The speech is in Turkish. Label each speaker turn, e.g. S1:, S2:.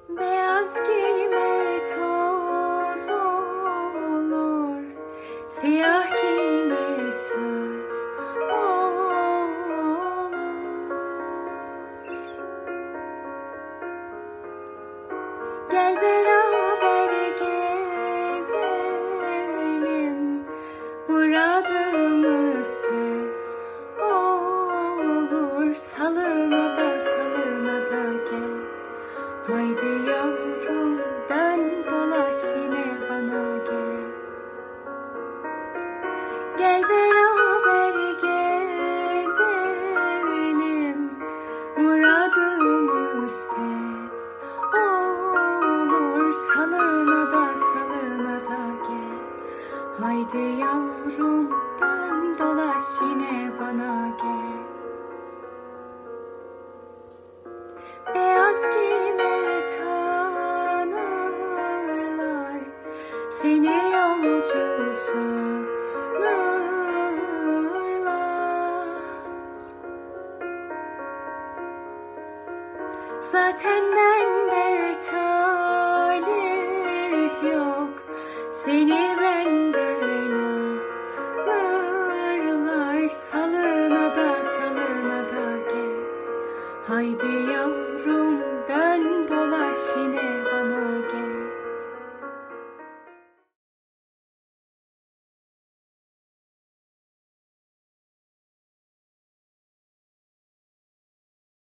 S1: Beyaz giyme toz olur, siyah giyme söz olur. Gel beraber gezelim, muradımız tez olur. Salına da gel. Haydi yavrum dön dolaş yine bana gel. Gel beraber gezelim, muradımız tez olur. Salına da gel. Haydi yavrum dön dolaş yine bana gel. Beyaz giyme tanırlar, seni yolcu sanırlar. Zaten bende talih yok, seni benden alırlar. Salına da gel. Haydi yavrum dön dolaş yine bana.